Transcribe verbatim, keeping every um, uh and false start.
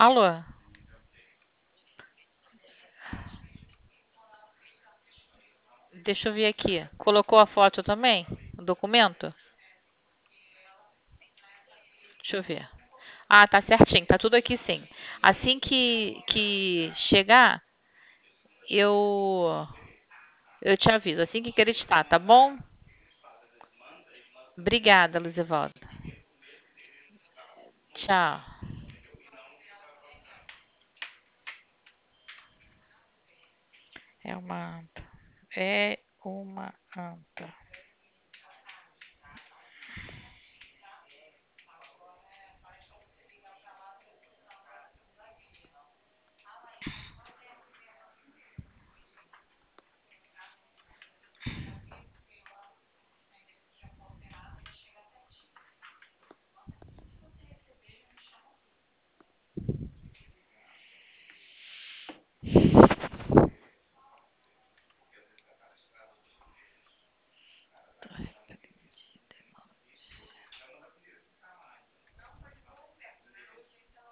Alô, deixa eu ver aqui. Colocou a foto também? O documento? Deixa eu ver. Ah, tá certinho, tá tudo aqui sim. Assim que, que chegar, eu eu te aviso. Assim que acreditar, tá bom? Obrigada, Luzivaldo. Tchau. É uma anta. É uma anta.